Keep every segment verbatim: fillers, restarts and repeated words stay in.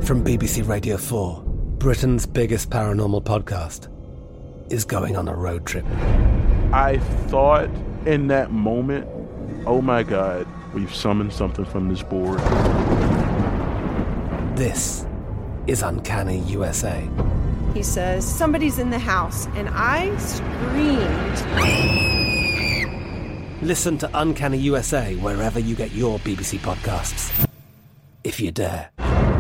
From B B C Radio four, Britain's biggest paranormal podcast is going on a road trip. I thought in that moment, oh my God, we've summoned something from this board. This is Uncanny U S A. He says, somebody's in the house, and I screamed. Listen to Uncanny U S A wherever you get your B B C podcasts, if you dare.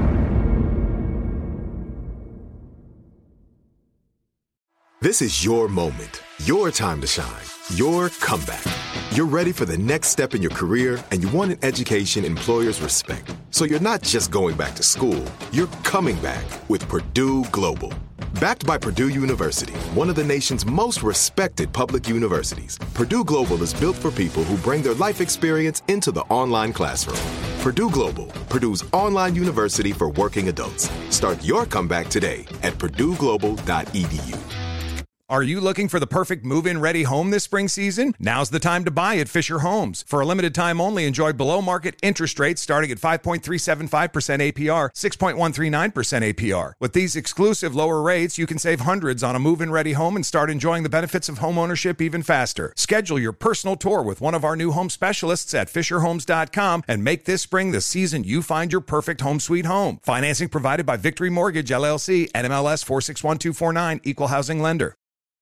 This is your moment, your time to shine, your comeback. You're ready for the next step in your career, and you want an education employers respect. So you're not just going back to school, you're coming back with Purdue Global. Backed by Purdue University, one of the nation's most respected public universities, Purdue Global is built for people who bring their life experience into the online classroom. Purdue Global, Purdue's online university for working adults. Start your comeback today at purdue global dot e d u. Are you looking for the perfect move-in ready home this spring season? Now's the time to buy at Fisher Homes. For a limited time only, enjoy below-market interest rates starting at five point three seven five percent A P R, six point one three nine percent A P R. With these exclusive lower rates, you can save hundreds on a move-in ready home and start enjoying the benefits of home ownership even faster. Schedule your personal tour with one of our new home specialists at fisher homes dot com and make this spring the season you find your perfect home sweet home. Financing provided by Victory Mortgage, L L C, N M L S four six one two four nine, Equal Housing Lender.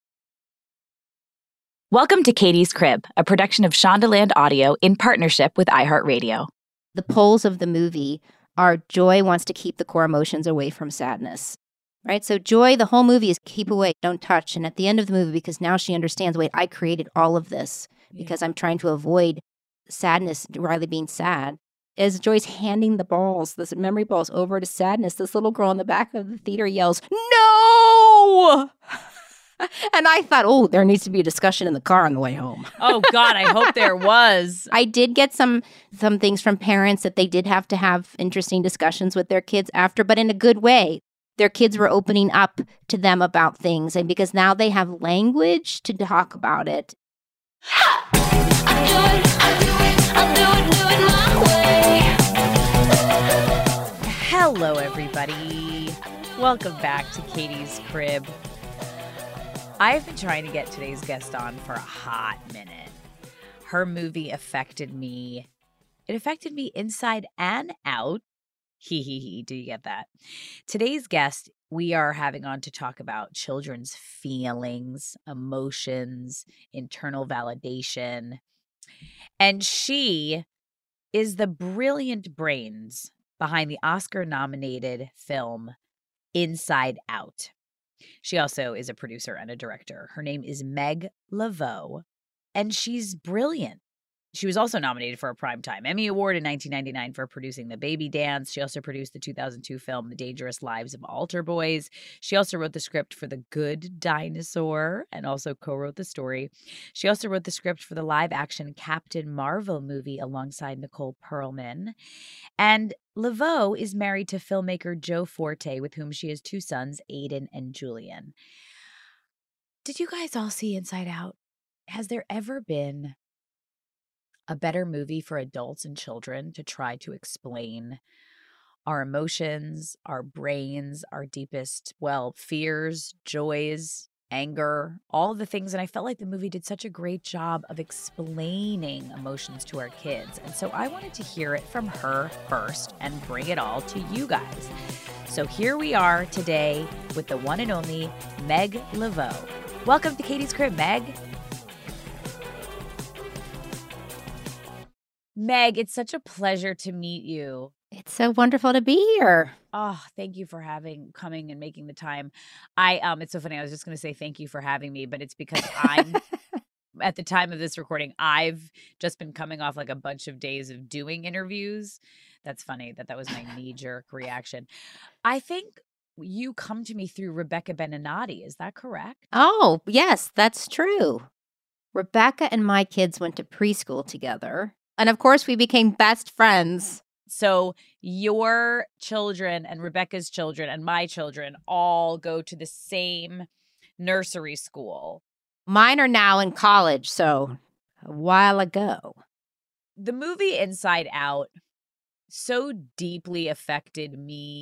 Welcome to Katie's Crib, a production of Shondaland Audio in partnership with iHeartRadio. The polls of the movie are joy wants to keep the core emotions away from sadness, right? So joy, the whole movie is keep away, don't touch. And at the end of the movie, because now she understands, wait, I created all of this because I'm trying to avoid sadness, Riley being sad. As Joy's handing the balls, this memory balls over to sadness, this little girl in the back of the theater yells, "No!" And I thought, oh, there needs to be a discussion in the car on the way home. Oh, God, I hope there was. I did get some some things from parents that they did have to have interesting discussions with their kids after, but in a good way. Their kids were opening up to them about things, and because now they have language to talk about it. I do it, I do it, I'll do it, do it my way. Hello, everybody. Welcome back to Katie's Crib. I've been trying to get today's guest on for a hot minute. Her movie affected me. It affected me inside and out. Hee hee hee. Do you get that? Today's guest, we are having on to talk about children's feelings, emotions, internal validation. And she is the brilliant brains behind the Oscar-nominated film Inside Out. She also is a producer and a director. Her name is Meg LeVeaux, and she's brilliant. She was also nominated for a Primetime Emmy Award in nineteen ninety-nine for producing The Baby Dance. She also produced the two thousand two film The Dangerous Lives of Altar Boys. She also wrote the script for The Good Dinosaur and also co-wrote the story. She also wrote the script for the live-action Captain Marvel movie alongside Nicole Perlman. And LeVeaux is married to filmmaker Joe Forte, with whom she has two sons, Aiden and Julian. Did you guys all see Inside Out? Has there ever been a better movie for adults and children to try to explain our emotions, our brains, our deepest, well, fears, joys, anger, all the things? And I felt like the movie did such a great job of explaining emotions to our kids. And so I wanted to hear it from her first and bring it all to you guys. So here we are today with the one and only Meg LeVeaux. Welcome to Katie's Crib, Meg. Meg, it's such a pleasure to meet you. It's so wonderful to be here. Oh, thank you for having, coming and making the time. I, um, it's so funny. I was just going to say thank you for having me, but it's because I'm, at the time of this recording, I've just been coming off like a bunch of days of doing interviews. That's funny that that was my knee-jerk reaction. I think you come to me through Rebecca Beninati. Is that correct? Oh, yes, that's true. Rebecca and my kids went to preschool together. And of course, we became best friends. So your children and Rebecca's children and my children all go to the same nursery school. Mine are now in college, so a while ago. The movie Inside Out so deeply affected me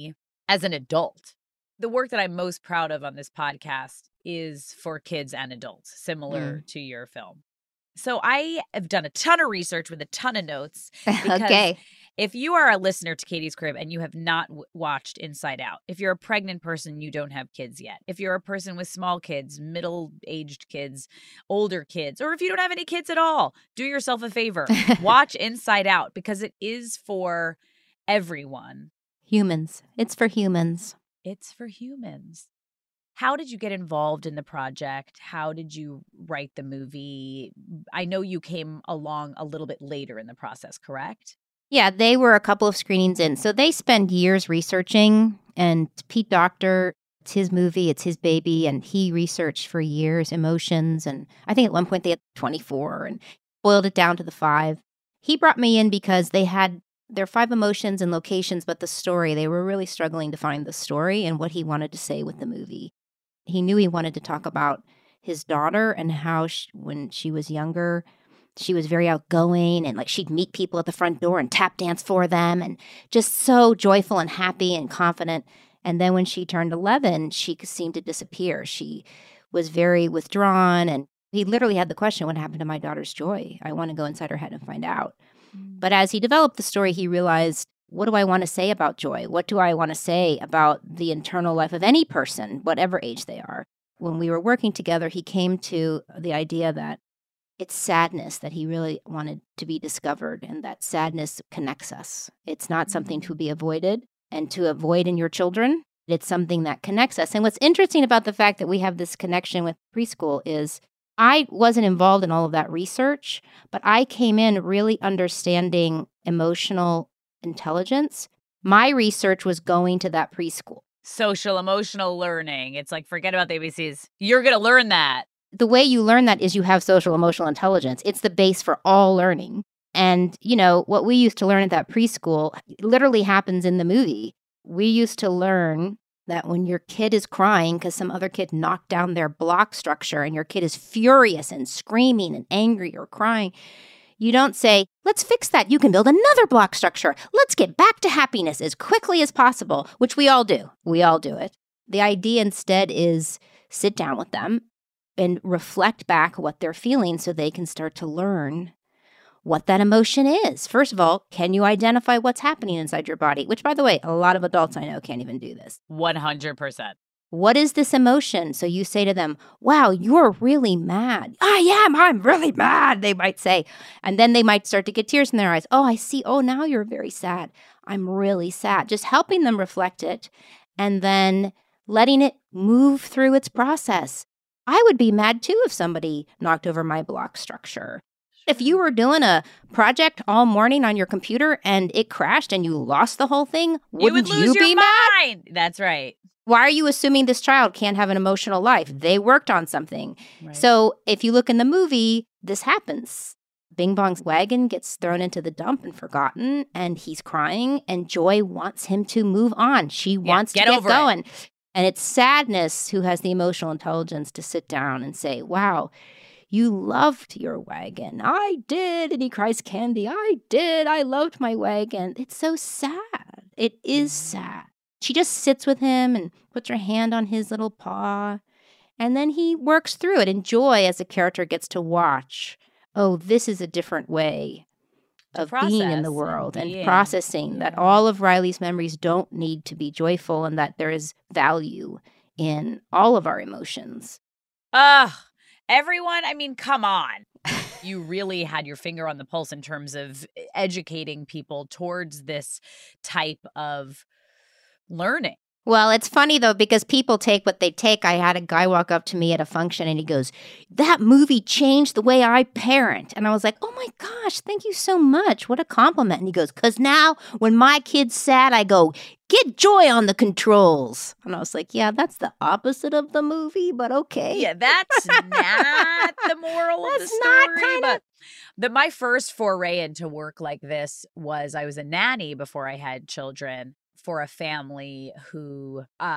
as an adult. The work that I'm most proud of on this podcast is for kids and adults, similar Mm. to your film. So I have done a ton of research with a ton of notes. Because Okay. if you are a listener to Katie's Crib and you have not w- watched Inside Out, if you're a pregnant person, you don't have kids yet. If you're a person with small kids, middle-aged kids, older kids, or if you don't have any kids at all, do yourself a favor. Watch Inside Out because it is for everyone. Humans. It's for humans. It's for humans. How did you get involved in the project? How did you write the movie? I know you came along a little bit later in the process, correct? Yeah, they were a couple of screenings in. So they spend years researching. And Pete Docter, it's his movie, it's his baby. And he researched for years emotions. And I think at one point they had twenty-four and boiled it down to the five. He brought me in because they had their five emotions and locations, but the story, they were really struggling to find the story and what he wanted to say with the movie. He knew he wanted to talk about his daughter and how she, when she was younger, she was very outgoing and like she'd meet people at the front door and tap dance for them and just so joyful and happy and confident. And then when she turned eleven, she seemed to disappear. She was very withdrawn and he literally had the question, what happened to my daughter's joy? I want to go inside her head and find out. But as he developed the story, he realized, what do I want to say about joy? What do I want to say about the internal life of any person, whatever age they are? When we were working together, he came to the idea that it's sadness that he really wanted to be discovered, and that sadness connects us. It's not something to be avoided and to avoid in your children. It's something that connects us. And what's interesting about the fact that we have this connection with preschool is I wasn't involved in all of that research, but I came in really understanding emotional intelligence. My research was going to that preschool. Social emotional learning. It's like, forget about the A B Cs. You're going to learn that. The way you learn that is you have social emotional intelligence. It's the base for all learning. And, you know, what we used to learn at that preschool literally happens in the movie. We used to learn that when your kid is crying because some other kid knocked down their block structure and your kid is furious and screaming and angry or crying, you don't say, let's fix that. You can build another block structure. Let's get back to happiness as quickly as possible, which we all do. We all do it. The idea instead is sit down with them and reflect back what they're feeling so they can start to learn what that emotion is. First of all, can you identify what's happening inside your body? Which, by the way, a lot of adults I know can't even do this. one hundred percent. What is this emotion? So you say to them, wow, you're really mad. I am. I'm really mad, they might say. And then they might start to get tears in their eyes. Oh, I see. Oh, now you're very sad. I'm really sad. Just helping them reflect it and then letting it move through its process. I would be mad too if somebody knocked over my block structure. If you were doing a project all morning on your computer and it crashed and you lost the whole thing, wouldn't you you, would lose be your mad? mind. That's right. Why are you assuming this child can't have an emotional life? They worked on something. Right. So if you look in the movie, this happens. Bing Bong's wagon gets thrown into the dump and forgotten, and he's crying, and Joy wants him to move on. She wants get to get over it. going. And it's Sadness who has the emotional intelligence to sit down and say, wow, you loved your wagon. I did. And he cries, Candy, I did. I loved my wagon. It's so sad. It is sad. She just sits with him and puts her hand on his little paw. And then he works through it. And Joy, as a character, gets to watch, oh, this is a different way of being in the process world and and, being. processing that Yeah. all of Riley's memories don't need to be joyful and that there is value in all of our emotions. Ugh. Everyone, I mean, come on. You really had your finger on the pulse in terms of educating people towards this type of learning. Well, it's funny, though, because people take what they take. I had a guy walk up to me at a function and he goes, that movie changed the way I parent. And I was like, oh my gosh, thank you so much. What a compliment. And he goes, because now when my kid's sad, I go, get Joy on the controls. And I was like, yeah, that's the opposite of the movie, but okay. Yeah, that's not the moral of the That's not story. kinda- But the, my first foray into work like this was I was a nanny before I had children for a family who uh,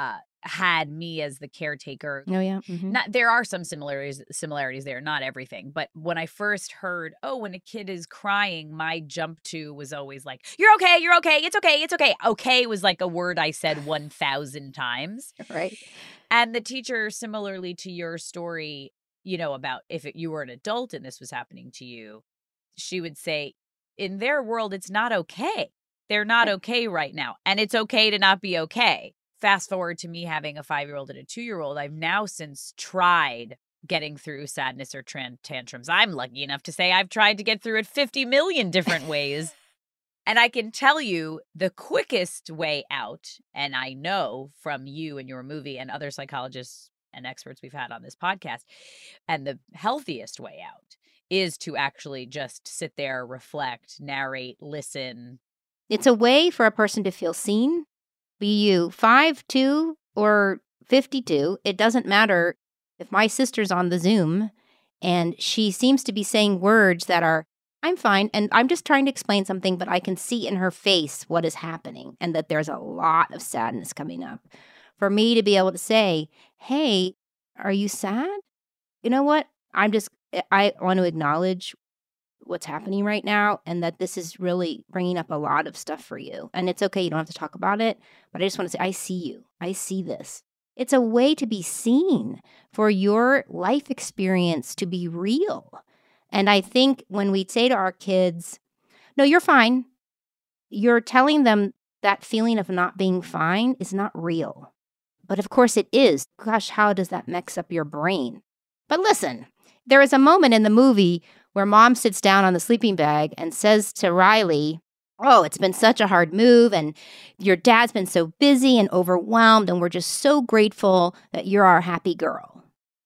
had me as the caretaker. Oh, yeah. Mm-hmm. Not, there are some similarities similarities there, not everything. But when I first heard, oh, when a kid is crying, my jump to was always like, you're okay, you're okay, it's okay, it's okay. Okay was like a word I said one thousand times. Right. And the teacher, similarly to your story, you know, about if it, you were an adult and this was happening to you, she would say, in their world, it's not okay. They're not okay right now. And it's okay to not be okay. Fast forward to me having a five-year-old and a two-year-old. I've now since tried getting through sadness or tran- tantrums. I'm lucky enough to say I've tried to get through it fifty million different ways. And I can tell you the quickest way out, and I know from you and your movie and other psychologists and experts we've had on this podcast, and the healthiest way out is to actually just sit there, reflect, narrate, listen. It's a way for a person to feel seen. Be you five, two, or fifty-two, it doesn't matter. If my sister's on the Zoom and she seems to be saying words that are, I'm fine, and I'm just trying to explain something, but I can see in her face what is happening and that there's a lot of sadness coming up. For me to be able to say, hey, are you sad? You know what? I'm just, I want to acknowledge what's happening right now and that this is really bringing up a lot of stuff for you. And it's okay. You don't have to talk about it, but I just want to say, I see you. I see this. It's a way to be seen, for your life experience to be real. And I think when we say to our kids, no, you're fine, you're telling them that feeling of not being fine is not real. But of course it is. Gosh, how does that mix up your brain? But listen, there is a moment in the movie where mom sits down on the sleeping bag and says to Riley, oh, it's been such a hard move, and your dad's been so busy and overwhelmed, and we're just so grateful that you're our happy girl.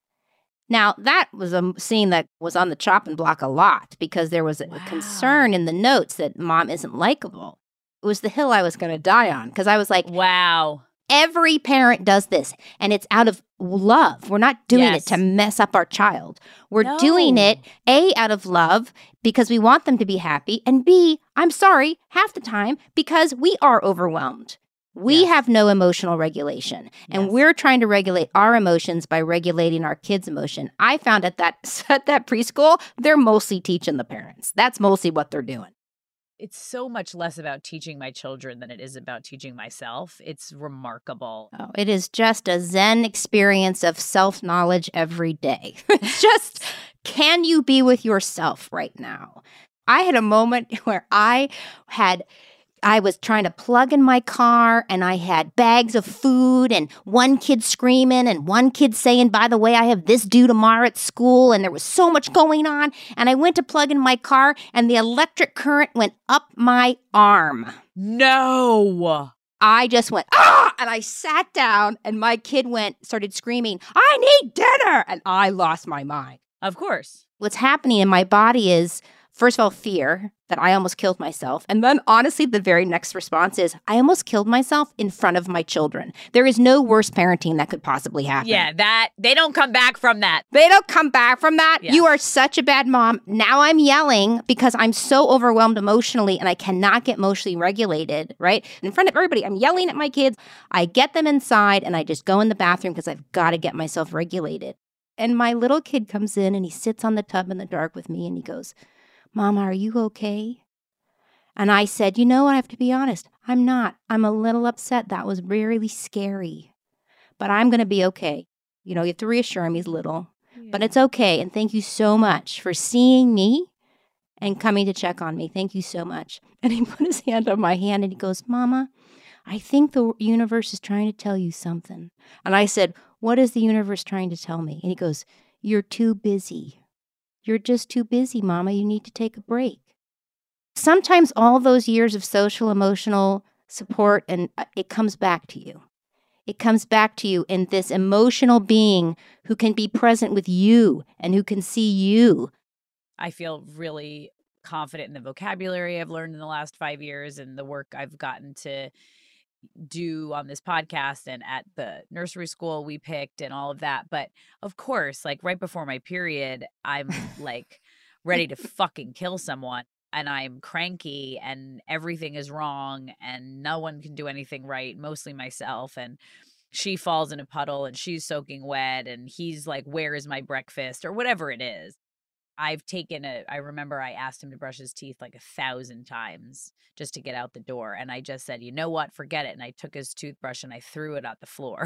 Now, that was a scene that was on the chopping block a lot because there was a Wow. concern in the notes that mom isn't likable. It was the hill I was going to die on because I was like, Wow. every parent does this, and it's out of love. We're not doing Yes. it to mess up our child. We're No. doing it, A, out of love because we want them to be happy, and B, I'm sorry, half the time because we are overwhelmed. We Yes. have no emotional regulation, and Yes. we're trying to regulate our emotions by regulating our kids' emotion. I found at that at that preschool, they're mostly teaching the parents. That's mostly what they're doing. It's so much less about teaching my children than it is about teaching myself. It's remarkable. Oh, it is just a Zen experience of self-knowledge every day. It's just, can you be with yourself right now? I had a moment where I had, I was trying to plug in my car and I had bags of food and one kid screaming and one kid saying, by the way, I have this due tomorrow at school, and there was so much going on. And I went to plug in my car and the electric current went up my arm. No. I just went, ah, and I sat down and my kid went, started screaming, I need dinner. And I lost my mind. Of course. What's happening in my body is, first of all, fear that I almost killed myself. And then honestly, the very next response is, I almost killed myself in front of my children. There is no worse parenting that could possibly happen. Yeah, that they don't come back from that. They don't come back from that. Yeah. You are such a bad mom. Now I'm yelling because I'm so overwhelmed emotionally and I cannot get emotionally regulated, right? In front of everybody, I'm yelling at my kids. I get them inside and I just go in the bathroom because I've got to get myself regulated. And my little kid comes in and he sits on the tub in the dark with me and he goes, Mama, are you okay? And I said, you know what? I have to be honest. I'm not. I'm a little upset. That was really scary. But I'm going to be okay. You know, you have to reassure him he's little. But it's okay. And thank you so much for seeing me and coming to check on me. Thank you so much. And he put his hand on my hand and he goes, Mama, I think the universe is trying to tell you something. And I said, what is the universe trying to tell me? And he goes, you're too busy. You're just too busy, Mama. You need to take a break. Sometimes all those years of social, emotional support, and it comes back to you. It comes back to you in this emotional being who can be present with you and who can see you. I feel really confident in the vocabulary I've learned in the last five years and the work I've gotten to do on this podcast and at the nursery school we picked and all of that. But of course, like right before my period, I'm like ready to fucking kill someone and I'm cranky and everything is wrong and no one can do anything right, mostly myself. And she falls in a puddle and she's soaking wet and he's like, where is my breakfast or whatever it is. I've taken a, I remember I asked him to brush his teeth like a thousand times just to get out the door. And I just said, you know what, forget it. And I took his toothbrush and I threw it out the floor.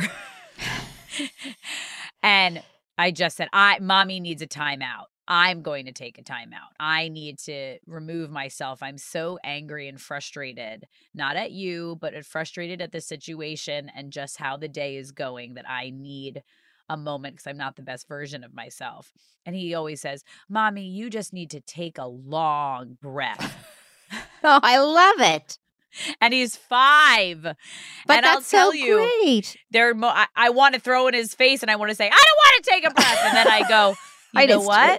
And I just said, I, mommy needs a timeout. I'm going to take a timeout. I need to remove myself. I'm so angry and frustrated, not at you, but frustrated at the situation and just how the day is going, that I need a moment because I'm not the best version of myself. And he always says, Mommy, you just need to take a long breath. Oh, I love it. And he's five. But and that's I'll tell so you, great. There, mo- I, I want to throw in his face and I want to say, I don't want to take a breath. And then I go, you I know just what? do.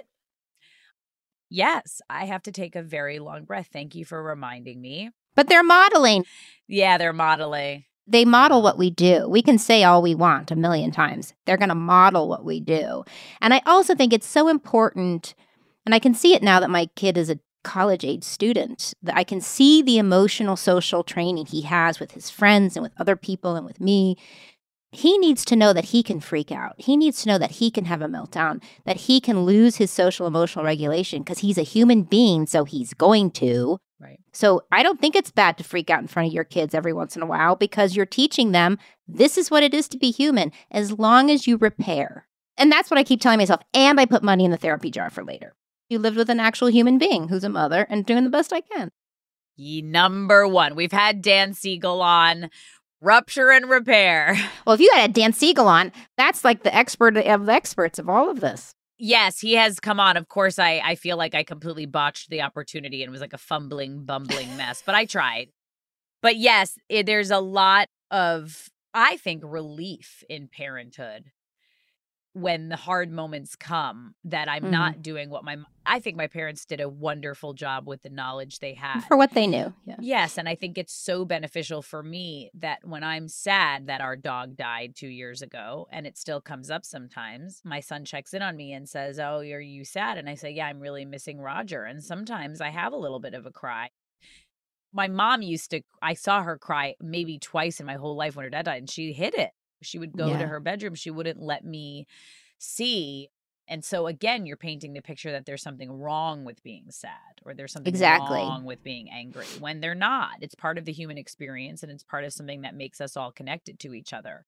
Yes, I have to take a very long breath. Thank you for reminding me. But they're modeling. Yeah, they're modeling. They model what we do. We can say all we want a million times. They're going to model what we do. And I also think it's so important, and I can see it now that my kid is a college-age student, that I can see the emotional social training he has with his friends and with other people and with me. He needs to know that he can freak out. He needs to know that he can have a meltdown, that he can lose his social emotional regulation because he's a human being, so he's going to. Right. So I don't think it's bad to freak out in front of your kids every once in a while because you're teaching them this is what it is to be human as long as you repair. And that's what I keep telling myself. And I put money in the therapy jar for later. You lived with an actual human being who's a mother and doing the best I can. Ye number one. We've had Dan Siegel on. Rupture and repair. Well, if you had Dan Siegel on, that's like the expert of the experts of all of this. Yes, he has come on. Of course, I, I feel like I completely botched the opportunity and was like a fumbling, bumbling mess, but I tried. But yes, it, there's a lot of, I think, relief in parenthood when the hard moments come that I'm mm-hmm. not doing what my, I think my parents did a wonderful job with the knowledge they had. For what they knew. Yeah. Yes. And I think it's so beneficial for me that when I'm sad that our dog died two years ago, and it still comes up sometimes, my son checks in on me and says, oh, are you sad? And I say, yeah, I'm really missing Roger. And sometimes I have a little bit of a cry. My mom used to, I saw her cry maybe twice in my whole life when her dad died, and she hid it. She would go yeah. to her bedroom. She wouldn't let me see. And so, again, you're painting the picture that there's something wrong with being sad or there's something exactly. wrong with being angry when they're not. It's part of the human experience and it's part of something that makes us all connected to each other.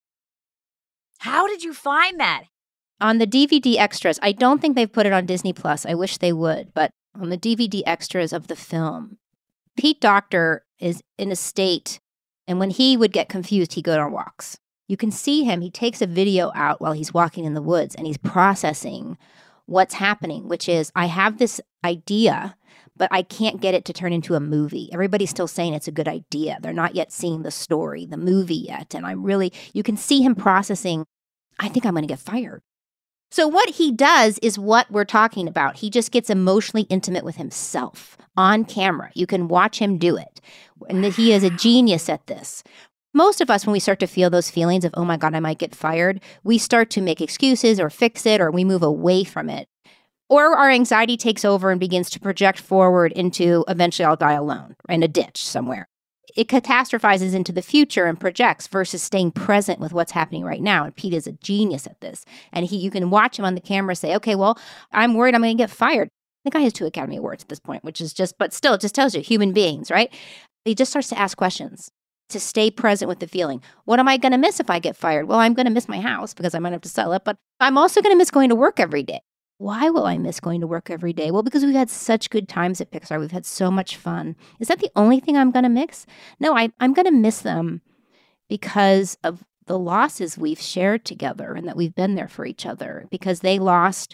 How did you find that? On the D V D extras, I don't think they've put it on Disney Plus. I wish they would. But on the D V D extras of the film, Pete Docter is in a state, and when he would get confused, he'd go on walks. You can see him. He takes a video out while he's walking in the woods, and he's processing what's happening, which is, I have this idea, but I can't get it to turn into a movie. Everybody's still saying it's a good idea. They're not yet seeing the story, the movie yet. And I'm really, you can see him processing, I think I'm going to get fired. So what he does is what we're talking about. He just gets emotionally intimate with himself on camera. You can watch him do it. And that he is a genius at this. Most of us, when we start to feel those feelings of, oh my God, I might get fired, we start to make excuses or fix it, or we move away from it. Or our anxiety takes over and begins to project forward into, eventually I'll die alone in a ditch somewhere. It catastrophizes into the future and projects versus staying present with what's happening right now. And Pete is a genius at this. And he, you can watch him on the camera say, okay, well, I'm worried I'm going to get fired. The guy has two Academy Awards at this point, which is just, but still, it just tells you, human beings, right? He just starts to ask questions to stay present with the feeling. What am I going to miss if I get fired? Well, I'm going to miss my house because I might have to sell it, but I'm also going to miss going to work every day. Why will I miss going to work every day? Well, because we've had such good times at Pixar. We've had so much fun. Is that the only thing I'm going to miss? No, I, I'm going to miss them because of the losses we've shared together and that we've been there for each other, because they lost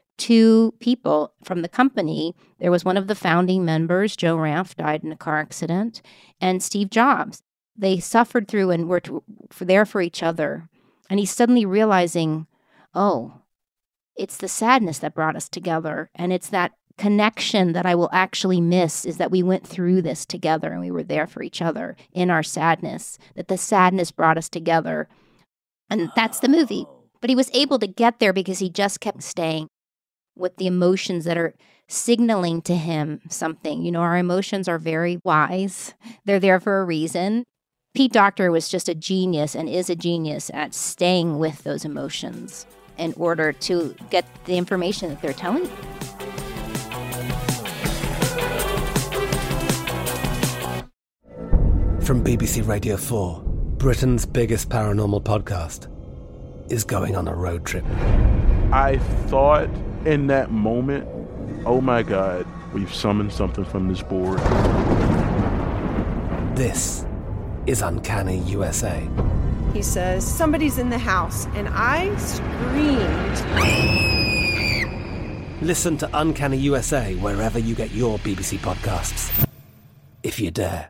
two people from the company. There was one of the founding members, Joe Ranft, died in a car accident, and Steve Jobs. They suffered through and were to, for there for each other. And he's suddenly realizing, oh, it's the sadness that brought us together. And it's that connection that I will actually miss, is that we went through this together and we were there for each other in our sadness, that the sadness brought us together. And that's the movie. But he was able to get there because he just kept staying with the emotions that are signaling to him something. You know, our emotions are very wise. They're there for a reason. Pete Docter was just a genius and is a genius at staying with those emotions in order to get the information that they're telling you. From B B C Radio four, Britain's biggest paranormal podcast is going on a road trip. I thought in that moment, oh my God, we've summoned something from this board. This is Uncanny U S A. He says, somebody's in the house, and I screamed. Listen to Uncanny U S A wherever you get your B B C podcasts, if you dare.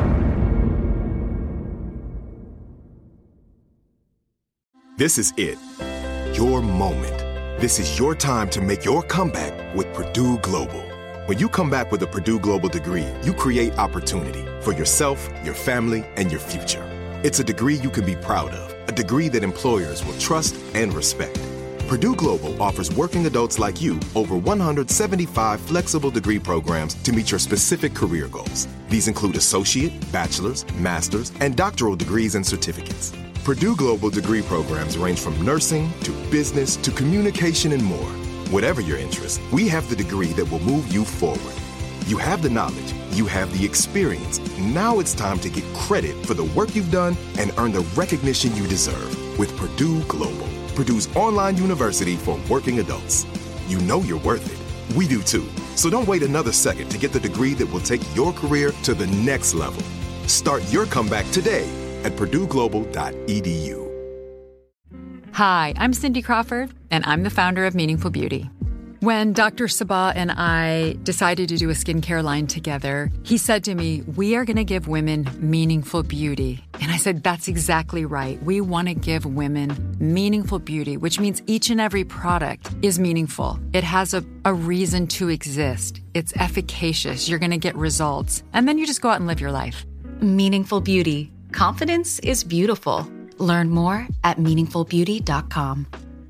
This is it. Your moment. This is your time to make your comeback with Purdue Global. When you come back with a Purdue Global degree, you create opportunity for yourself, your family, and your future. It's a degree you can be proud of, a degree that employers will trust and respect. Purdue Global offers working adults like you over one hundred seventy-five flexible degree programs to meet your specific career goals. These include associate, bachelor's, master's, and doctoral degrees and certificates. Purdue Global degree programs range from nursing to business to communication and more. Whatever your interest, we have the degree that will move you forward. You have the knowledge, you have the experience. Now it's time to get credit for the work you've done and earn the recognition you deserve with Purdue Global, Purdue's online university for working adults. You know you're worth it. We do too. So don't wait another second to get the degree that will take your career to the next level. Start your comeback today at purdue global dot e d u. Hi, I'm Cindy Crawford, and I'm the founder of Meaningful Beauty. When Doctor Sabah and I decided to do a skincare line together, he said to me, we are going to give women meaningful beauty. And I said, that's exactly right. We want to give women meaningful beauty, which means each and every product is meaningful. It has a, a reason to exist. It's efficacious. You're going to get results. And then you just go out and live your life. Meaningful Beauty. Confidence is beautiful. Learn more at meaningful beauty dot com.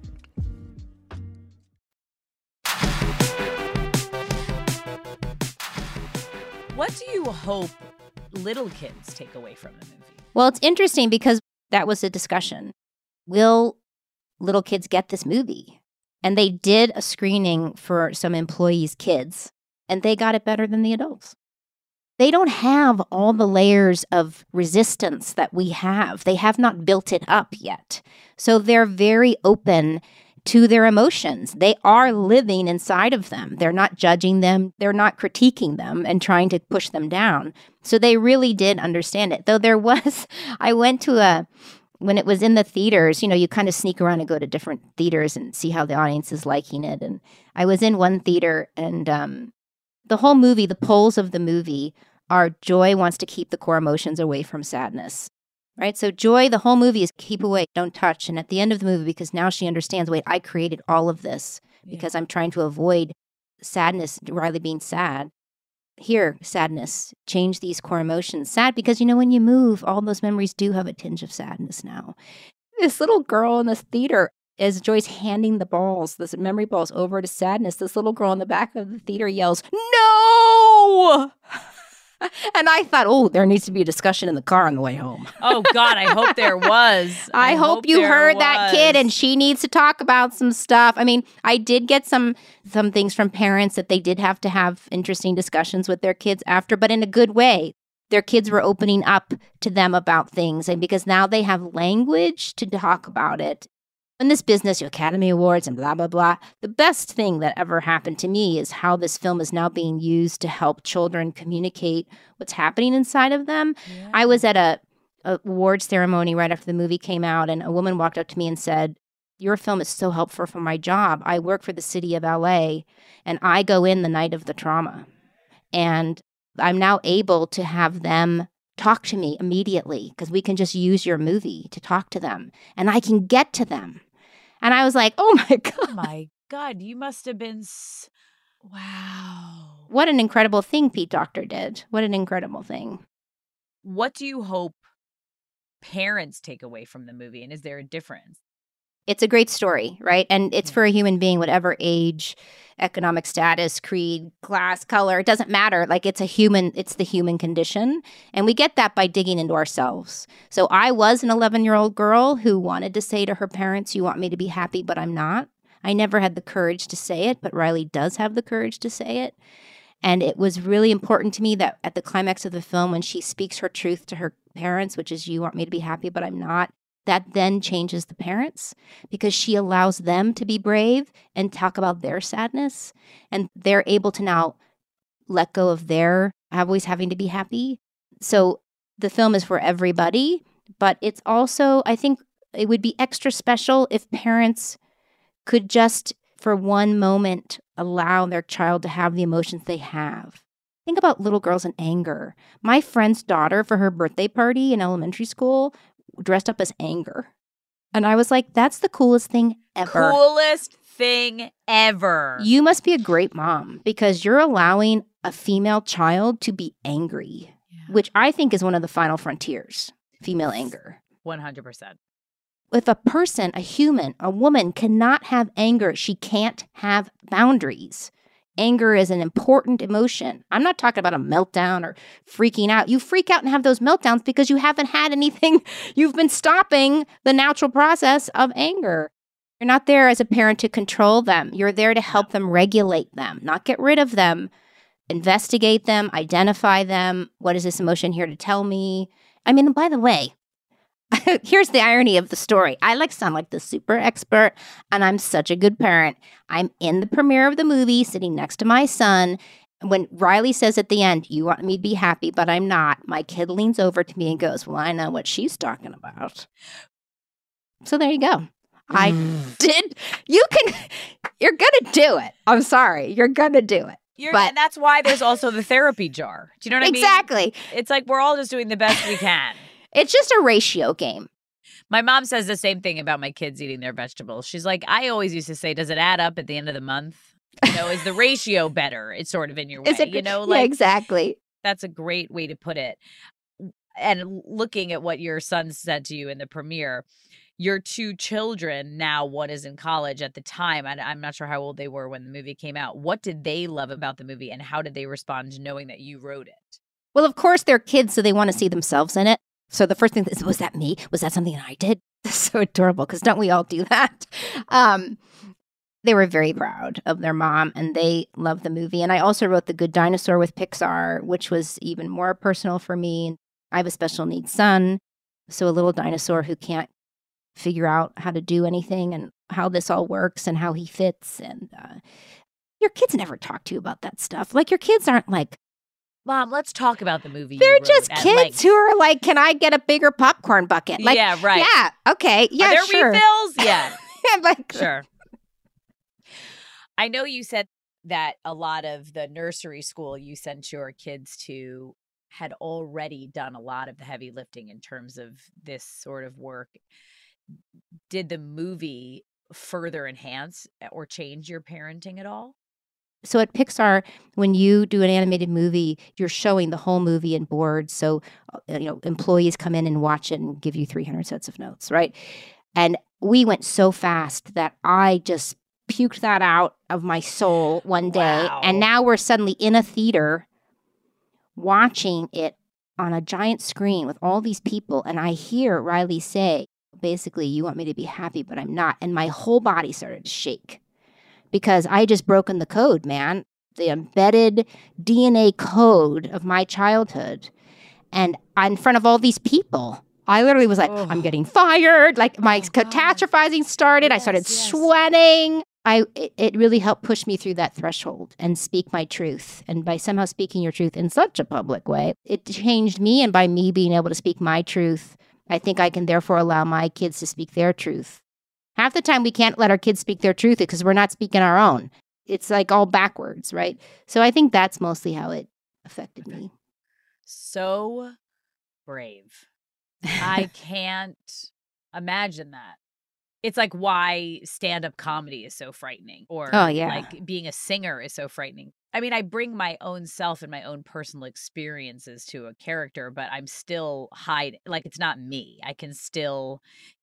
What do you hope little kids take away from the movie? Well, it's interesting because that was a discussion. Will little kids get this movie? And they did a screening for some employees' kids, and they got it better than the adults. They don't have all the layers of resistance that we have. They have not built it up yet. So they're very open to their emotions. They are living inside of them. They're not judging them. They're not critiquing them and trying to push them down. So they really did understand it. Though there was, I went to a, when it was in the theaters, you know, you kind of sneak around and go to different theaters and see how the audience is liking it. And I was in one theater, and um, the whole movie, the polls of the movie are joy wants to keep the core emotions away from sadness, right? So joy, the whole movie is keep away, don't touch. And at the end of the movie, because now she understands, wait, I created all of this because I'm trying to avoid sadness, Riley being sad. Here, sadness, change these core emotions. Sad because, you know, when you move, all those memories do have a tinge of sadness now. This little girl in this theater, as Joy's handing the balls, this memory balls over to sadness, this little girl in the back of the theater yells, no! And I thought, oh, there needs to be a discussion in the car on the way home. Oh, God, I hope there was. I, I hope, hope you heard was. that kid, and she needs to talk about some stuff. I mean, I did get some some things from parents that they did have to have interesting discussions with their kids after, but in a good way. Their kids were opening up to them about things, and because now they have language to talk about it. In this business, your Academy Awards and blah, blah, blah. The best thing that ever happened to me is how this film is now being used to help children communicate what's happening inside of them. Yeah. I was at a, a awards ceremony right after the movie came out, and a woman walked up to me and said, your film is so helpful for my job. I work for the city of L A, and I go in the night of the trauma. And I'm now able to have them talk to me immediately because we can just use your movie to talk to them, and I can get to them. And I was like, oh, my God. Oh, my God. You must have been, s- wow. What an incredible thing Pete Docter did. What an incredible thing. What do you hope parents take away from the movie? And is there a difference? It's a great story, right? And it's for a human being, whatever age, economic status, creed, class, color, it doesn't matter. Like it's a human, it's the human condition. And we get that by digging into ourselves. So I was an eleven-year-old girl who wanted to say to her parents, you want me to be happy, but I'm not. I never had the courage to say it, but Riley does have the courage to say it. And it was really important to me that at the climax of the film, when she speaks her truth to her parents, which is, you want me to be happy, but I'm not, that then changes the parents because she allows them to be brave and talk about their sadness. And they're able to now let go of their always having to be happy. So the film is for everybody, but it's also, I think it would be extra special if parents could just, for one moment, allow their child to have the emotions they have. Think about little girls in anger. My friend's daughter, for her birthday party in elementary school, dressed up as anger. And I was like, that's the coolest thing ever. Coolest thing ever. You must be a great mom because you're allowing a female child to be angry, yeah. which I think is one of the final frontiers, female anger. one hundred percent. If a person, a human, a woman cannot have anger, she can't have boundaries. Anger is an important emotion. I'm not talking about a meltdown or freaking out. You freak out and have those meltdowns because you haven't had anything. You've been stopping the natural process of anger. You're not there as a parent to control them. You're there to help them regulate them, not get rid of them, investigate them, identify them. What is this emotion here to tell me? I mean, by the way, here's the irony of the story. I like sound like the super expert, and I'm such a good parent. I'm in the premiere of the movie, sitting next to my son. When Riley says at the end, you want me to be happy, but I'm not, my kid leans over to me and goes, well, I know what she's talking about. So there you go. I did. You can, you're going to do it. I'm sorry. You're going to do it. You're, but, and that's why there's also the therapy jar. Do you know what exactly. I mean? Exactly. It's like we're all just doing the best we can. It's just a ratio game. My mom says the same thing about my kids eating their vegetables. She's like, I always used to say, does it add up at the end of the month? You know, is the ratio better? It's sort of in your way. Is it, you know, like yeah, exactly. That's a great way to put it. And looking at what your son said to you in the premiere, your two children, now one is in college at the time, and I'm not sure how old they were when the movie came out. What did they love about the movie, and how did they respond knowing that you wrote it? Well, of course, they're kids, so they want to see themselves in it. So the first thing is, was that me? Was that something that I did? That's so adorable, because don't we all do that? Um, they were very proud of their mom, and they loved the movie. And I also wrote The Good Dinosaur with Pixar, which was even more personal for me. I have a special needs son, so a little dinosaur who can't figure out how to do anything and how this all works and how he fits. And uh, your kids never talk to you about that stuff. Like, your kids aren't like, Mom, let's talk about the movie. They're you just wrote kids who are like, can I get a bigger popcorn bucket? Like, yeah, right. Yeah, okay. Yeah, are there sure. refills? Yeah. like, sure. I know you said that a lot of the nursery school you sent your kids to had already done a lot of the heavy lifting in terms of this sort of work. Did the movie further enhance or change your parenting at all? So at Pixar, when you do an animated movie, you're showing the whole movie in boards. So, you know, employees come in and watch it and give you three hundred sets of notes, right? And we went so fast that I just puked that out of my soul one day. Wow. And now we're suddenly in a theater watching it on a giant screen with all these people. And I hear Riley say, basically, you want me to be happy, but I'm not. And my whole body started to shake. Because I just broken the code, man, the embedded D N A code of my childhood. And in front of all these people, I literally was like, oh. I'm getting fired. Like my oh, catastrophizing started. Yes, I started yes. sweating. I it, it really helped push me through that threshold and speak my truth. And by somehow speaking your truth in such a public way, it changed me. And by me being able to speak my truth, I think I can therefore allow my kids to speak their truth. Half the time we can't let our kids speak their truth because we're not speaking our own. It's like all backwards, right? So I think that's mostly how it affected me. So brave. I can't imagine that. It's like why stand-up comedy is so frightening, or oh, yeah. like being a singer is so frightening. I mean, I bring my own self and my own personal experiences to a character, but I'm still hiding. Like, it's not me. I can still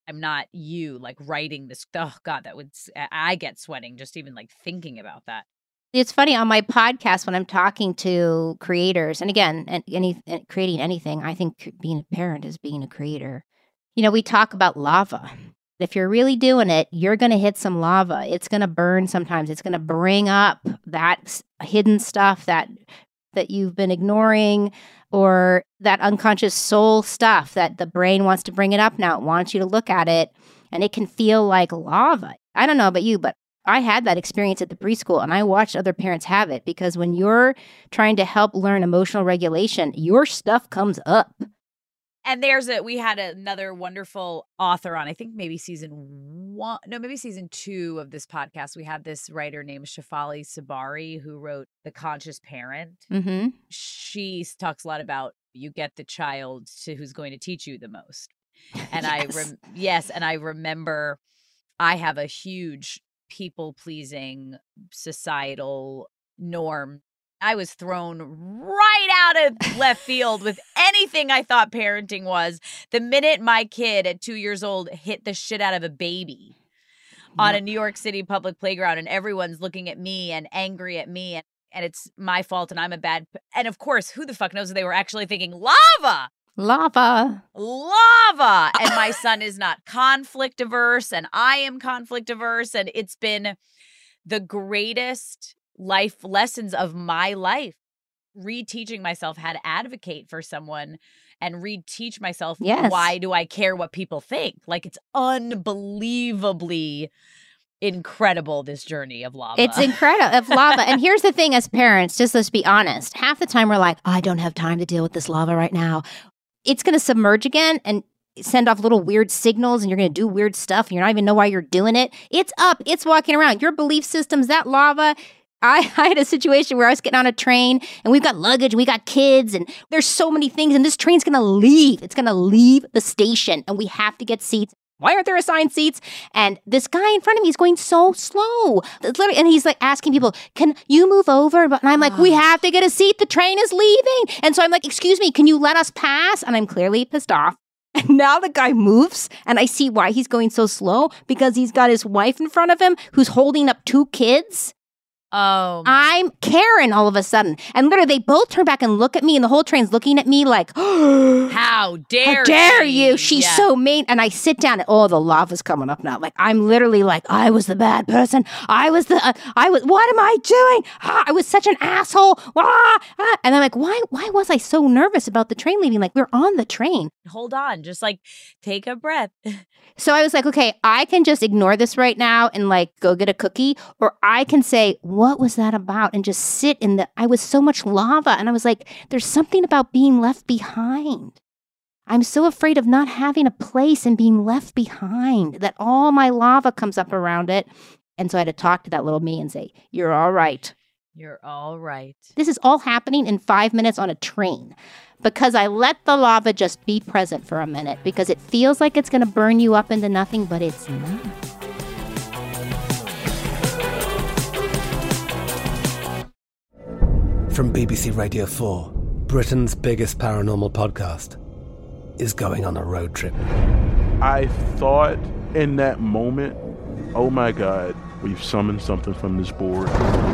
I'm not you, like writing this. Oh God, that would, I get sweating just even like thinking about that. It's funny on my podcast when I'm talking to creators, and again, any creating anything, I think being a parent is being a creator. You know, we talk about lava. If you're really doing it, you're going to hit some lava. It's going to burn sometimes. It's going to bring up that hidden stuff that that you've been ignoring, or that unconscious soul stuff that the brain wants to bring it up now. It wants you to look at it, and it can feel like lava. I don't know about you, but I had that experience at the preschool, and I watched other parents have it, because when you're trying to help learn emotional regulation, your stuff comes up. And there's a, we had another wonderful author on, I think maybe season one, no, maybe season two of this podcast. We had this writer named Shefali Sabari who wrote The Conscious Parent. Mm-hmm. She talks a lot about you get the child to who's going to teach you the most. And yes. I, rem- yes. And I remember I have a huge people-pleasing societal norm. I was thrown right out of left field with anything I thought parenting was. The minute my kid at two years old hit the shit out of a baby yep. on a New York City public playground, and everyone's looking at me and angry at me, and, and it's my fault and I'm a bad... And of course, who the fuck knows if they were actually thinking, lava! Lava. Lava! And my son is not conflict averse, and I am conflict averse, and it's been the greatest life lessons of my life, reteaching myself how to advocate for someone and reteach myself yes. why do I care what people think. Like, it's unbelievably incredible, this journey of lava. It's incredible, of lava. And here's the thing, as parents, just let's be honest, half the time we're like, I don't have time to deal with this lava right now. It's going to submerge again and send off little weird signals, and you're going to do weird stuff, and you're not even know why you're doing it. It's up. It's walking around. Your belief systems, that lava... I, I had a situation where I was getting on a train, and we've got luggage, and we got kids, and there's so many things, and this train's going to leave. It's going to leave the station, and we have to get seats. Why aren't there assigned seats? And this guy in front of me is going so slow. And he's like asking people, can you move over? And I'm like, we have to get a seat. The train is leaving. And so I'm like, excuse me, can you let us pass? And I'm clearly pissed off. And now the guy moves, and I see why he's going so slow, because he's got his wife in front of him who's holding up two kids. Oh, I'm Karen all of a sudden. And literally, they both turn back and look at me, and the whole train's looking at me like, oh, how dare how dare she? you? She's yeah. so mean. And I sit down, and oh, the lava's coming up now. Like, I'm literally like, I was the bad person. I was the, uh, I was, what am I doing? Ah, I was such an asshole. Ah, ah. And I'm like, why, why was I so nervous about the train leaving? Like, we're on the train. Hold on. Just like, take a breath. So I was like, okay, I can just ignore this right now and like go get a cookie, or I can say, what was that about? And just sit in the, I was so much lava. And I was like, there's something about being left behind. I'm so afraid of not having a place and being left behind that all my lava comes up around it. And so I had to talk to that little me and say, you're all right. You're all right. This is all happening in five minutes on a train, because I let the lava just be present for a minute, because it feels like it's going to burn you up into nothing, but it's not. From B B C Radio four, Britain's biggest paranormal podcast is going on a road trip. I thought in that moment, oh my God, we've summoned something from this board.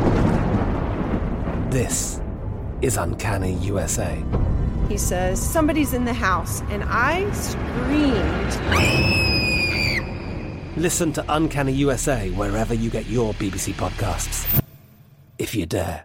This is Uncanny U S A. He says, somebody's in the house, and I screamed. Listen to Uncanny U S A wherever you get your B B C podcasts, if you dare.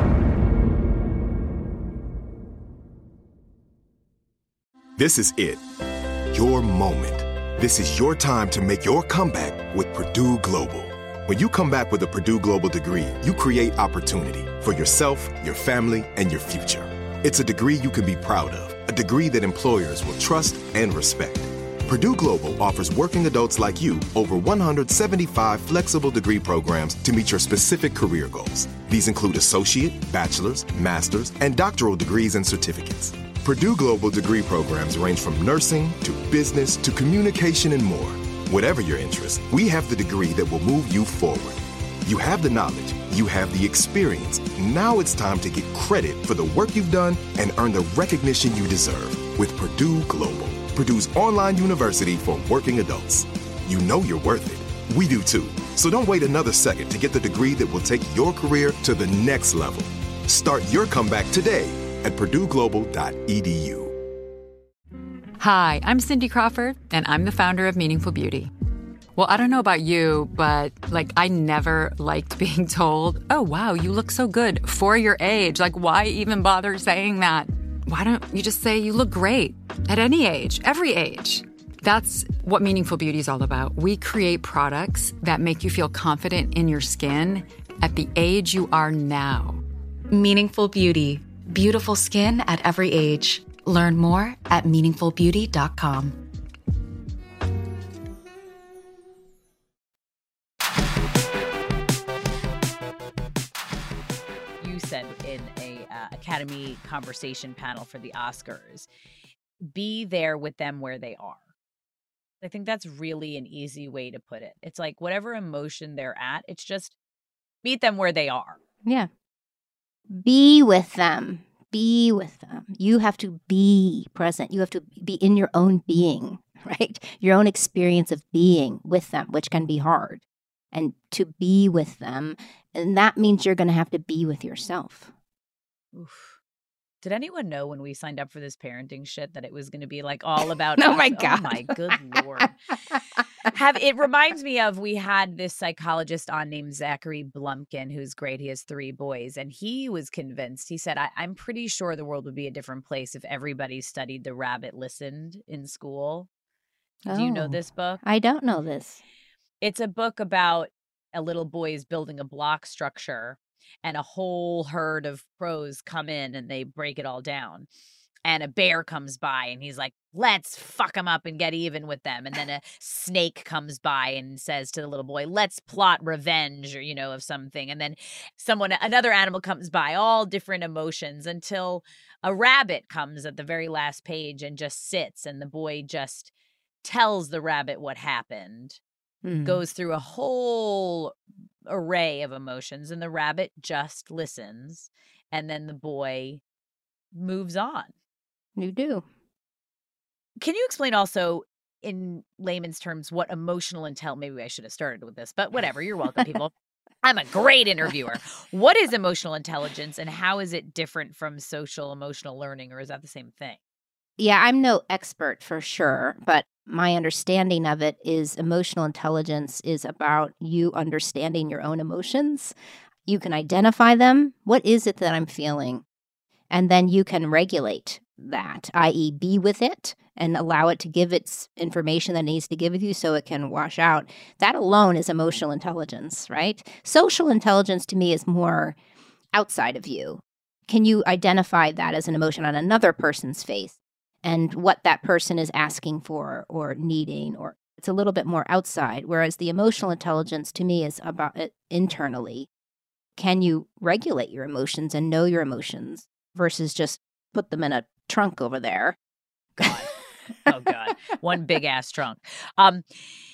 This is it. Your moment. This is your time to make your comeback with Purdue Global. When you come back with a Purdue Global degree, you create opportunity for yourself, your family, and your future. It's a degree you can be proud of, a degree that employers will trust and respect. Purdue Global offers working adults like you over one hundred seventy-five flexible degree programs to meet your specific career goals. These include associate, bachelor's, master's, and doctoral degrees and certificates. Purdue Global degree programs range from nursing to business to communication and more. Whatever your interest, we have the degree that will move you forward. You have the knowledge, you have the experience. Now it's time to get credit for the work you've done and earn the recognition you deserve with Purdue Global. Purdue's online university for working adults. You know you're worth it. We do too. So don't wait another second to get the degree that will take your career to the next level. Start your comeback today at purdue global dot e d u. Hi, I'm Cindy Crawford, and I'm the founder of Meaningful Beauty. Well, I don't know about you, but like I never liked being told, oh, wow, you look so good for your age. Like, why even bother saying that? Why don't you just say you look great at any age, every age? That's what Meaningful Beauty is all about. We create products that make you feel confident in your skin at the age you are now. Meaningful Beauty. Beautiful skin at every age. Learn more at meaningful beauty dot com. You said in a uh, Academy conversation panel for the Oscars, be there with them where they are. I think that's really an easy way to put it. It's like whatever emotion they're at, it's just meet them where they are. Yeah. Be with them. Be with them. You have to be present. You have to be in your own being, right? Your own experience of being with them, which can be hard. And to be with them, and that means you're going to have to be with yourself. Oof. Did anyone know when we signed up for this parenting shit that it was going to be like all about Oh us? my God. Oh my good Lord. Have it reminds me of we had this psychologist on named Zachary Blumpkin, who's great. He has three boys, and he was convinced. He said, I, I'm pretty sure the world would be a different place if everybody studied The Rabbit Listened in school. Oh, Do you know this book? I don't know this. It's a book about a little boy is building a block structure, and a whole herd of crows come in and they break it all down. And a bear comes by and he's like, let's fuck them up and get even with them. And then a snake comes by and says to the little boy, let's plot revenge, or, you know, of something. And then someone, another animal comes by, all different emotions, until a rabbit comes at the very last page and just sits. And the boy just tells the rabbit what happened, mm. goes through a whole array of emotions, and the rabbit just listens. And then the boy moves on. You do. Can you explain also in layman's terms what emotional intelligence, maybe I should have started with this, but whatever, you're welcome, people. I'm a great interviewer. What is emotional intelligence, and how is it different from social emotional learning, or is that the same thing? Yeah, I'm no expert for sure, but my understanding of it is emotional intelligence is about you understanding your own emotions. You can identify them. What is it that I'm feeling? And then you can regulate that, that is be with it and allow it to give its information that it needs to give you so it can wash out. That alone is emotional intelligence, right? Social intelligence to me is more outside of you. Can you identify that as an emotion on another person's face and what that person is asking for or needing, or it's a little bit more outside, whereas the emotional intelligence to me is about it internally. Can you regulate your emotions and know your emotions versus just put them in a trunk over there? God. Oh, God. One big ass trunk. Um,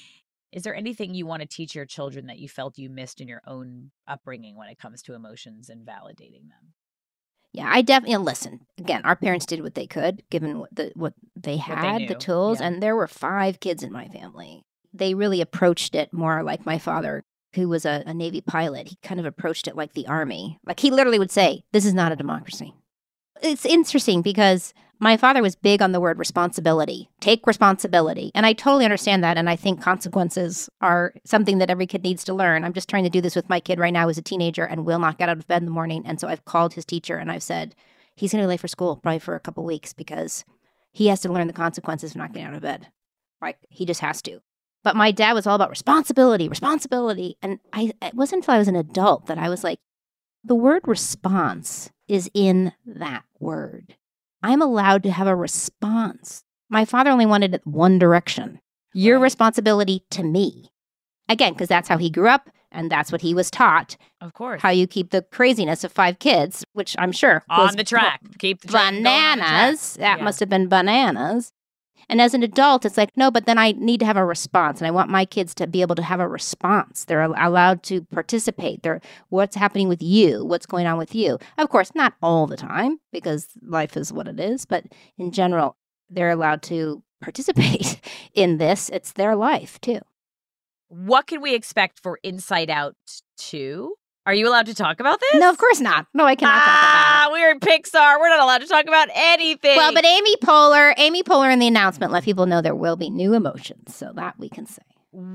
is there anything you want to teach your children that you felt you missed in your own upbringing when it comes to emotions and validating them? Yeah, I definitely, listen, again, our parents did what they could, given what, the, what they had, they the tools, yeah. And there were five kids in my family. They really approached it more like my father, who was a, a Navy pilot. He kind of approached it like the Army. Like, he literally would say, this is not a democracy. It's interesting because my father was big on the word responsibility. Take responsibility. And I totally understand that. And I think consequences are something that every kid needs to learn. I'm just trying to do this with my kid right now who's a teenager and will not get out of bed in the morning. And so I've called his teacher and I've said, he's going to be late for school probably for a couple weeks because he has to learn the consequences of not getting out of bed. Like, he just has to. But my dad was all about responsibility, responsibility. And I, it wasn't until I was an adult that I was like, the word response is in that word. I'm allowed to have a response. My father only wanted it one direction. Your right. responsibility to me. Again, because that's how he grew up, and that's what he was taught. Of course. How you keep the craziness of five kids, which I'm sure on was the track. Keep the track bananas. The that yeah. must have been bananas. And as an adult, it's like, no, but then I need to have a response. And I want my kids to be able to have a response. They're allowed to participate. They're, what's happening with you? What's going on with you? Of course, not all the time, because life is what it is. But in general, they're allowed to participate in this. It's their life, too. What can we expect for Inside Out two? Are you allowed to talk about this? No, of course not. No, I cannot ah, talk about it. We're in Pixar. We're not allowed to talk about anything. Well, but Amy Poehler, Amy Poehler in the announcement let people know there will be new emotions, so that we can say.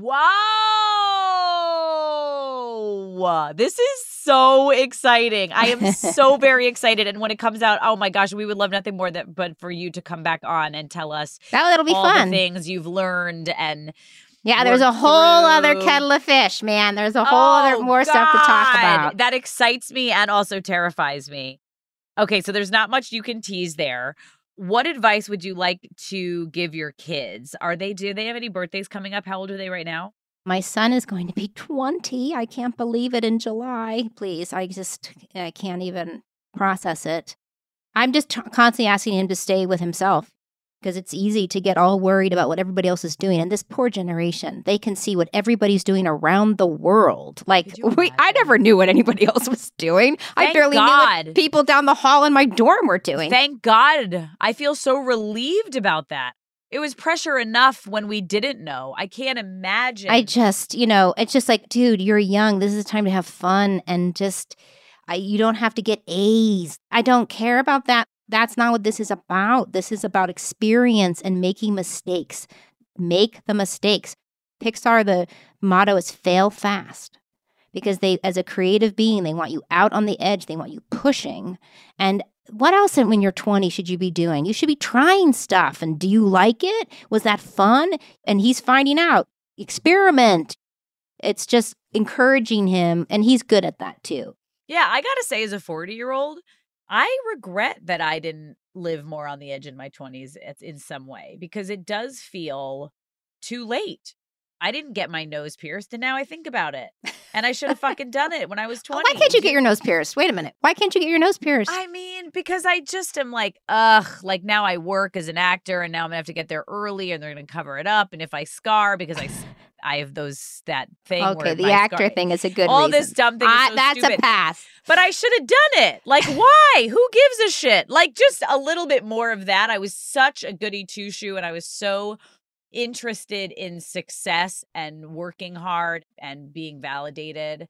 Wow! This is so exciting. I am so very excited. And when it comes out, oh my gosh, we would love nothing more that but for you to come back on and tell us that, that'll be all fun. the things you've learned and yeah, there's a whole through. other kettle of fish, man. There's a whole oh, other more God. stuff to talk about. That excites me and also terrifies me. Okay, so there's not much you can tease there. What advice would you like to give your kids? Are they do they have any birthdays coming up? How old are they right now? My son is going to be twenty. I can't believe it in July. Please, I just I can't even process it. I'm just t- constantly asking him to stay with himself. Because it's easy to get all worried about what everybody else is doing. And this poor generation, they can see what everybody's doing around the world. Like, we, I never knew what anybody else was doing. Thank I barely God. knew what people down the hall in my dorm were doing. Thank God. I feel so relieved about that. It was pressure enough when we didn't know. I can't imagine. I just, you know, it's just like, dude, you're young. This is a time to have fun and just, I, you don't have to get A's. I don't care about that. That's not what this is about. This is about experience and making mistakes. Make the mistakes. Pixar, the motto is fail fast because they, as a creative being, they want you out on the edge. They want you pushing. And what else when you're twenty should you be doing? You should be trying stuff. And do you like it? Was that fun? And he's finding out. Experiment. It's just encouraging him. And he's good at that too. Yeah, I got to say, as a forty-year-old, I regret that I didn't live more on the edge in my twenties in some way because it does feel too late. I didn't get my nose pierced, and now I think about it. And I should have fucking done it when I was twenty. Why can't you get your nose pierced? Wait a minute. Why can't you get your nose pierced? I mean, because I just am like, ugh, like now I work as an actor, and now I'm going to have to get there early, and they're going to cover it up. And if I scar, because I... I have those, that thing okay, where the actor scar- thing is a good all reason. this dumb thing I, is so that's stupid. a pass. But I should have done it. Like, why? Who gives a shit? Like, just a little bit more of that. I was such a goody two-shoe, and I was so interested in success and working hard and being validated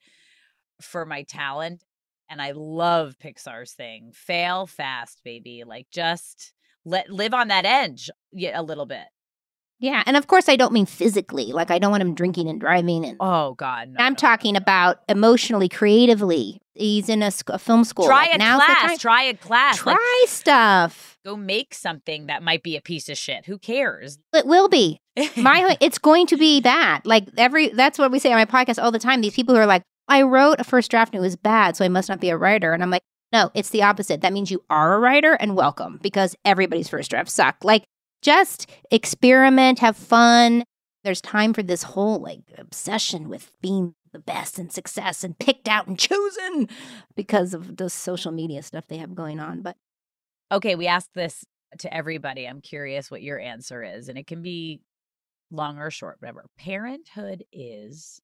for my talent. And I love Pixar's thing. Fail fast, baby. Like, just let live on that edge a little bit. Yeah, and of course I don't mean physically. Like I don't want him drinking and driving. And oh God, no, I'm no, talking no, no. about emotionally, creatively. He's in a, sc- a film school. Try like, a now's class. the time. Try a class. Try like, stuff. Go make something that might be a piece of shit. Who cares? It will be. My, it's going to be that. Like every. That's what we say on my podcast all the time. These people who are like, I wrote a first draft and it was bad, so I must not be a writer. And I'm like, no, it's the opposite. That means you are a writer and welcome because everybody's first drafts suck. Like. Just experiment, have fun. There's time for this whole like obsession with being the best and success and picked out and chosen because of the social media stuff they have going on. But okay, we asked this to everybody. I'm curious what your answer is, and it can be long or short, whatever. Parenthood is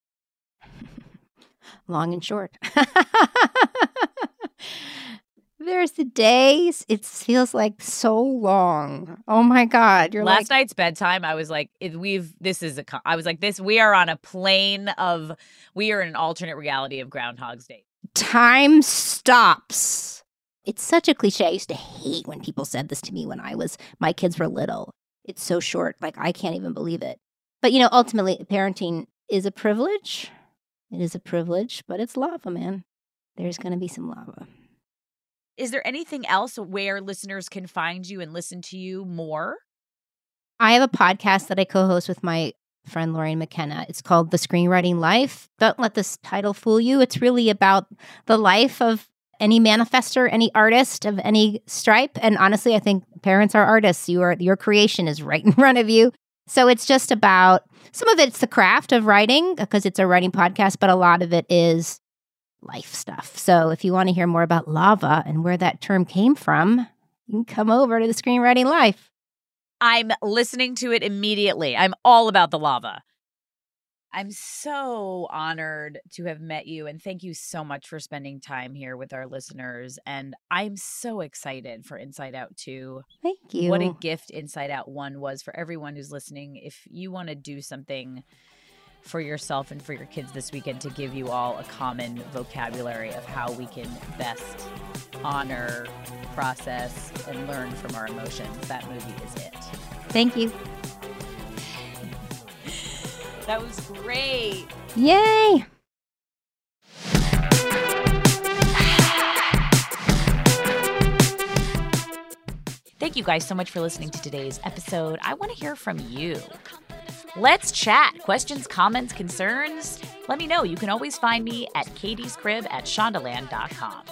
long and short. There's the days. It feels like so long. Oh my God! You're last like, night's bedtime. I was like, it, "We've this is a." I was like, "This we are on a plane of we are in an alternate reality of Groundhog's Day." Time stops. It's such a cliche. I used to hate when people said this to me when I was my kids were little. It's so short. Like I can't even believe it. But you know, ultimately, parenting is a privilege. It is a privilege, but it's lava, man. There's going to be some lava. Is there anything else where listeners can find you and listen to you more? I have a podcast that I co-host with my friend Lauren McKenna. It's called The Screenwriting Life. Don't let this title fool you. It's really about the life of any manifester, any artist of any stripe. And honestly, I think parents are artists. You are, your creation is right in front of you. So it's just about, some of it's the craft of writing because it's a writing podcast, but a lot of it is life stuff. So if you want to hear more about lava and where that term came from, you can come over to The Screenwriting Life. I'm listening to it immediately. I'm all about the lava. I'm so honored to have met you, and thank you so much for spending time here with our listeners. And I'm so excited for Inside Out two. Thank you. What a gift Inside Out one was for everyone who's listening. If you want to do something for yourself and for your kids this weekend to give you all a common vocabulary of how we can best honor, process, and learn from our emotions, that movie is it. Thank you. That was great. Yay. Thank you guys so much for listening to today's episode. I want to hear from you. Let's chat. Questions, comments, concerns? Let me know. You can always find me at Katie's Crib at Shondaland dot com.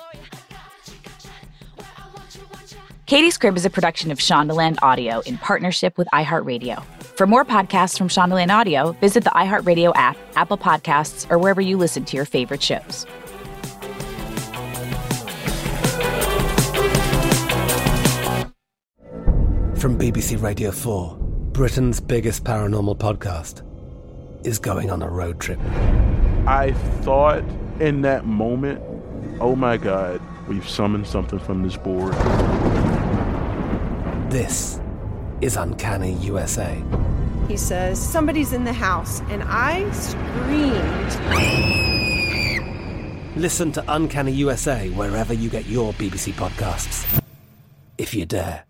Katie's Crib is a production of Shondaland Audio in partnership with iHeartRadio. For more podcasts from Shondaland Audio, visit the iHeartRadio app, Apple Podcasts, or wherever you listen to your favorite shows. From B B C Radio four, Britain's biggest paranormal podcast is going on a road trip. I thought in that moment, oh my God, we've summoned something from this board. This is Uncanny U S A. He says, somebody's in the house, and I screamed. Listen to Uncanny U S A wherever you get your B B C podcasts, if you dare.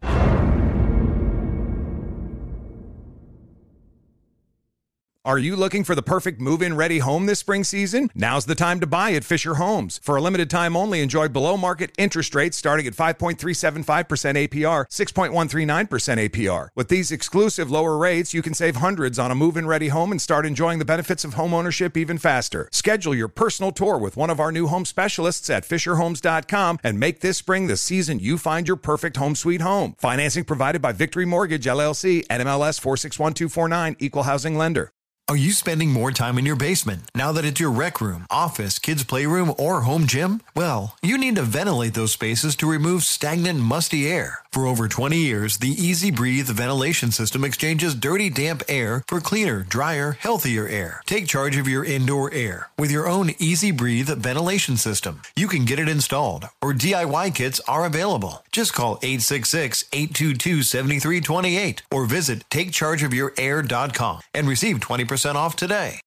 Are you looking for the perfect move-in ready home this spring season? Now's the time to buy at Fisher Homes. For a limited time only, enjoy below-market interest rates starting at five point three seven five percent A P R, six point one three nine percent A P R. With these exclusive lower rates, you can save hundreds on a move-in ready home and start enjoying the benefits of home ownership even faster. Schedule your personal tour with one of our new home specialists at Fisher Homes dot com and make this spring the season you find your perfect home sweet home. Financing provided by Victory Mortgage, L L C, N M L S four six one two four nine, Equal Housing Lender. Are you spending more time in your basement now that it's your rec room, office, kids' playroom, or home gym? Well, you need to ventilate those spaces to remove stagnant, musty air. For over twenty years, the Easy Breathe ventilation system exchanges dirty, damp air for cleaner, drier, healthier air. Take charge of your indoor air with your own Easy Breathe ventilation system. You can get it installed, or D I Y kits are available. Just call eight six six, eight two two, seven three two eight or visit take charge of your air dot com and receive twenty percent off today.